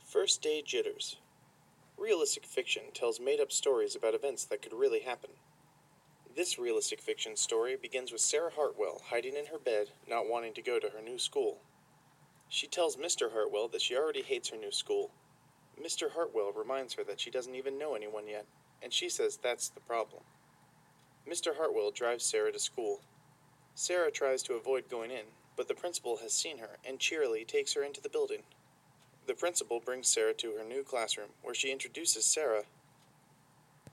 First Day Jitters. Realistic fiction tells made-up stories about events that could really happen. This realistic fiction story begins with Sarah Hartwell hiding in her bed, not wanting to go to her new school. She tells Mr. Hartwell that she already hates her new school. Mr. Hartwell reminds her that she doesn't even know anyone yet, and she says that's the problem. Mr. Hartwell drives Sarah to school. Sarah tries to avoid going in, but the principal has seen her and cheerily takes her into the building. The principal brings Sarah to her new classroom, where she introduces Sarah